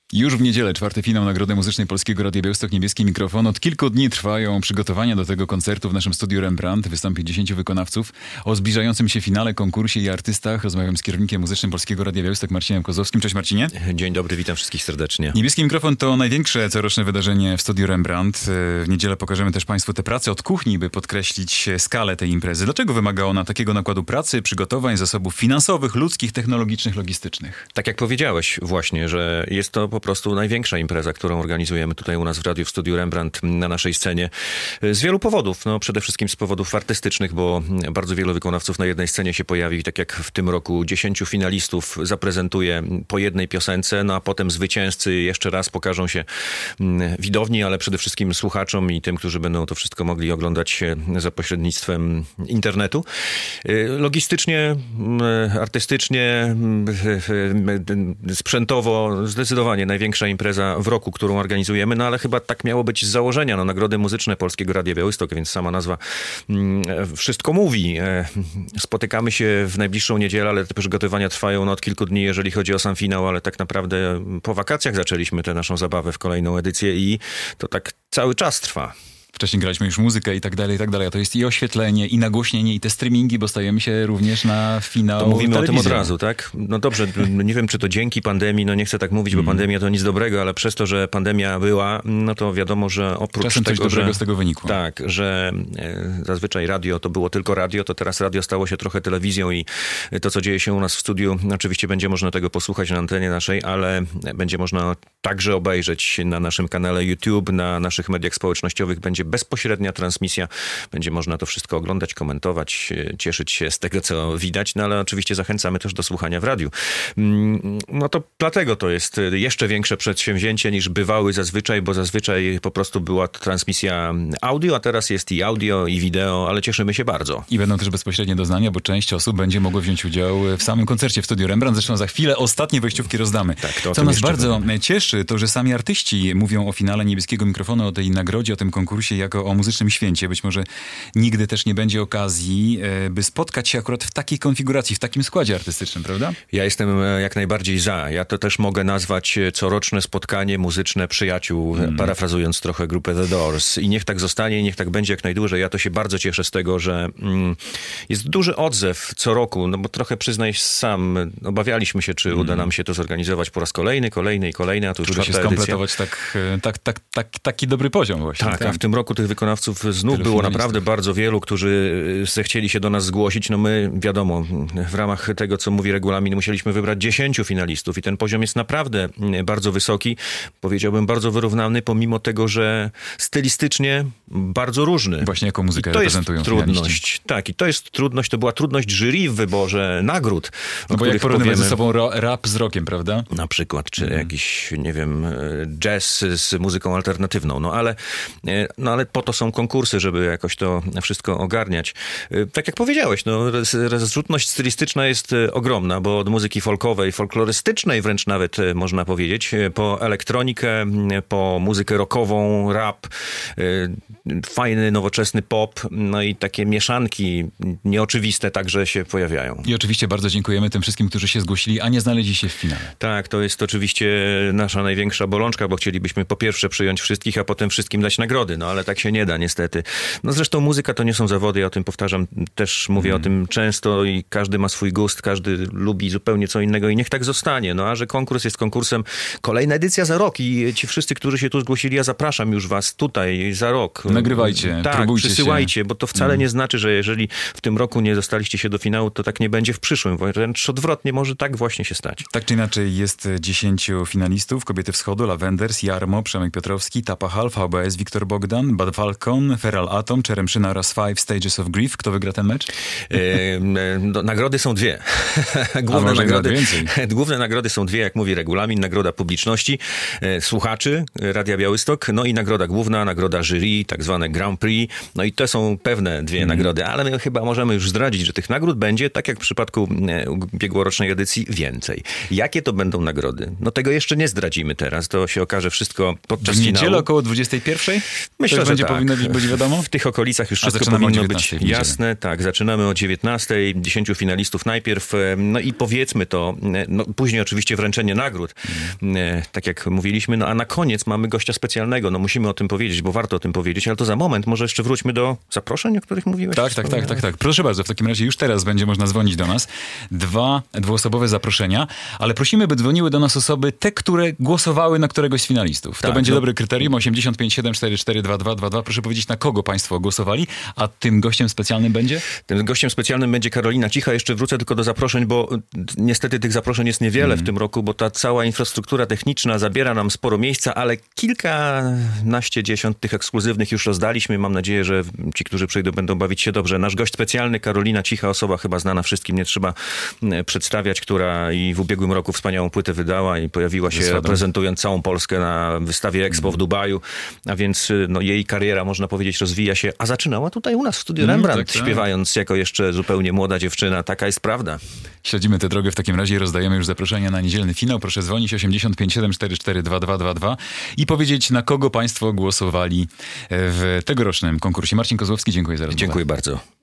Już w niedzielę czwarty finał Nagrody Muzycznej Polskiego Radia Białystok Niebieski Mikrofon. Od kilku dni trwają przygotowania do tego koncertu w naszym studiu Rembrandt. Wystąpi 10 wykonawców. O zbliżającym się finale, konkursie i artystach rozmawiam z kierownikiem muzycznym Polskiego Radia Białystok Marcinem Kozłowskim. Cześć Marcinie. Dzień dobry, witam wszystkich serdecznie. Niebieski Mikrofon to największe coroczne wydarzenie w studiu Rembrandt. W niedzielę pokażemy też Państwu te prace od kuchni, by podkreślić skalę tej imprezy. Dlaczego wymaga ona takiego nakładu pracy, przygotowań, zasobów finansowych, ludzkich, technologicznych, logistycznych? Tak jak powiedziałeś właśnie, że jest to po prostu największa impreza, którą organizujemy tutaj u nas w radiu, w studiu Rembrandt na naszej scenie. Z wielu powodów. No, przede wszystkim z powodów artystycznych, bo bardzo wielu wykonawców na jednej scenie się pojawi. Tak jak w tym roku 10 finalistów zaprezentuje po jednej piosence, no a potem zwycięzcy jeszcze raz pokażą się widowni, ale przede wszystkim słuchaczom i tym, którzy będą to wszystko mogli oglądać za pośrednictwem internetu. Logistycznie, artystycznie, sprzętowo zdecydowanie największa impreza w roku, którą organizujemy, no ale chyba tak miało być z założenia. No, Nagrody Muzyczne Polskiego Radia Białystok, więc sama nazwa wszystko mówi. Spotykamy się w najbliższą niedzielę, ale te przygotowania trwają od kilku dni, jeżeli chodzi o sam finał, ale tak naprawdę po wakacjach zaczęliśmy tę naszą zabawę w kolejną edycję i to tak cały czas trwa. Wcześniej graliśmy już muzykę i tak dalej, i tak dalej. A to jest i oświetlenie, i nagłośnienie, i te streamingi, bo stajemy się również na finał. To mówimy telewizją. O tym od razu, tak? No dobrze, nie wiem, czy to dzięki pandemii, no nie chcę tak mówić, bo pandemia to nic dobrego, ale przez to, że pandemia była, no to wiadomo, że oprócz czasem tego, coś dobrego że, z tego wynikło. Tak, że zazwyczaj radio to było tylko radio, to teraz radio stało się trochę telewizją i to, co dzieje się u nas w studiu, oczywiście będzie można tego posłuchać na antenie naszej, ale będzie można także obejrzeć na naszym kanale YouTube, na naszych mediach społecznościowych, będzie bezpośrednia transmisja. Będzie można to wszystko oglądać, komentować, cieszyć się z tego, co widać, no ale oczywiście zachęcamy też do słuchania w radiu. No to dlatego to jest jeszcze większe przedsięwzięcie niż bywały zazwyczaj, bo zazwyczaj po prostu była to transmisja audio, a teraz jest i audio, i wideo, ale cieszymy się bardzo. I będą też bezpośrednie doznania, bo część osób będzie mogła wziąć udział w samym koncercie w studiu Rembrandt. Zresztą za chwilę ostatnie wejściówki rozdamy. Tak, to co nas bardzo cieszy, to że sami artyści mówią o finale Niebieskiego Mikrofonu, o tej nagrodzie, o tym konkursie jako o muzycznym święcie. Być może nigdy też nie będzie okazji, by spotkać się akurat w takiej konfiguracji, w takim składzie artystycznym, prawda? Ja jestem jak najbardziej za. Ja to też mogę nazwać coroczne spotkanie muzyczne przyjaciół, parafrazując trochę grupę The Doors. I niech tak zostanie, i niech tak będzie jak najdłużej. Ja to się bardzo cieszę z tego, że jest duży odzew co roku, no bo trochę przyznaj sam, obawialiśmy się, czy uda nam się to zorganizować po raz kolejny, a tu już żeby się skompletować taki dobry poziom właśnie. Tak, a w tym roku tych wykonawców znów było naprawdę bardzo wielu, którzy zechcieli się do nas zgłosić. No my, wiadomo, w ramach tego, co mówi regulamin, musieliśmy wybrać 10 finalistów i ten poziom jest naprawdę bardzo wysoki. Powiedziałbym bardzo wyrównany, pomimo tego, że stylistycznie bardzo różny. Właśnie jako muzykę reprezentują trudność. finaliści. Tak, i to jest trudność, to była trudność jury w wyborze nagród. No bo jak porównywać ze sobą rap z rockiem, prawda? Na przykład, czy jakiś, nie wiem, jazz z muzyką alternatywną. No ale po to są konkursy, żeby jakoś to wszystko ogarniać. Tak jak powiedziałeś, no, rozrzutność stylistyczna jest ogromna, bo od muzyki folkowej, folklorystycznej wręcz nawet można powiedzieć, po elektronikę, po muzykę rockową, rap, fajny, nowoczesny pop, no i takie mieszanki nieoczywiste także się pojawiają. I oczywiście bardzo dziękujemy tym wszystkim, którzy się zgłosili, a nie znaleźli się w finale. Tak, to jest oczywiście nasza największa bolączka, bo chcielibyśmy po pierwsze przyjąć wszystkich, a potem wszystkim dać nagrody, no ale tak się nie da niestety. No zresztą muzyka to nie są zawody, ja o tym powtarzam, też mówię o tym często i każdy ma swój gust, każdy lubi zupełnie co innego i niech tak zostanie. No a że konkurs jest konkursem, kolejna edycja za rok i ci wszyscy, którzy się tu zgłosili, ja zapraszam już was tutaj za rok. Nagrywajcie, tak, próbujcie przysyłajcie, się. Bo to wcale nie znaczy, że jeżeli w tym roku nie dostaliście się do finału, to tak nie będzie w przyszłym. Wręcz odwrotnie może tak właśnie się stać. Tak czy inaczej jest 10 finalistów. Kobiety Wschodu, Lavenders, Jarmo, Przemek Piotrowski, Tapahal, VBS, Wiktor Bogdan, Bad Falcon, Feral Atom, Czeremszyna oraz Five Stages of Grief. Kto wygra ten mecz? Nagrody są dwie. Główne nagrody są dwie, jak mówi regulamin. Nagroda publiczności, słuchaczy Radia Białystok, no i nagroda główna, nagroda jury, tak zwane Grand Prix. No i to są pewne dwie nagrody, ale my chyba możemy już zdradzić, że tych nagród będzie, tak jak w przypadku ubiegłorocznej edycji, więcej. Jakie to będą nagrody? No tego jeszcze nie zdradzimy. przeprowadzimy teraz. To się okaże wszystko podczas W niedzielę finału. około 21:00? Myślę, że będzie tak. powinno być wiadomo? W tych okolicach już wszystko zaczynamy o powinno być 19:00 w niedzielę. jasne. Tak, zaczynamy o 19:00, 10 finalistów najpierw, no i powiedzmy to, no później oczywiście wręczenie nagród, tak jak mówiliśmy, no a na koniec mamy gościa specjalnego, no musimy o tym powiedzieć, bo warto o tym powiedzieć, ale to za moment, może jeszcze wróćmy do zaproszeń, o których mówiłeś. Tak. Proszę bardzo, w takim razie już teraz będzie można dzwonić do nas. 2 dwuosobowe zaproszenia, ale prosimy, by dzwoniły do nas osoby, te, które głosowały na któregoś z finalistów. To Tak, będzie no. dobre kryterium, 85 744 2222. Proszę powiedzieć, na kogo państwo głosowali, a tym gościem specjalnym będzie? Tym gościem specjalnym będzie Karolina Cicha. Jeszcze wrócę tylko do zaproszeń, bo niestety tych zaproszeń jest niewiele w tym roku, bo ta cała infrastruktura techniczna zabiera nam sporo miejsca, ale kilkanaście dziesiąt tych ekskluzywnych już rozdaliśmy. Mam nadzieję, że ci, którzy przyjdą, będą bawić się dobrze. Nasz gość specjalny, Karolina Cicha, osoba chyba znana wszystkim, nie trzeba przedstawiać, która i w ubiegłym roku wspaniałą płytę wydała i pojawiła się reprezentując całą Polskę na wystawie Expo w Dubaju, a więc no, jej kariera, można powiedzieć, rozwija się, a zaczynała tutaj u nas w studiu Rembrandt, tak. śpiewając jako jeszcze zupełnie młoda dziewczyna. Taka jest prawda. Śledzimy tę drogę w takim razie i rozdajemy już zaproszenia na niedzielny finał. Proszę dzwonić 85 744 2222 i powiedzieć, na kogo państwo głosowali w tegorocznym konkursie. Marcin Kozłowski, dziękuję za rozmowę. Dziękuję bardzo.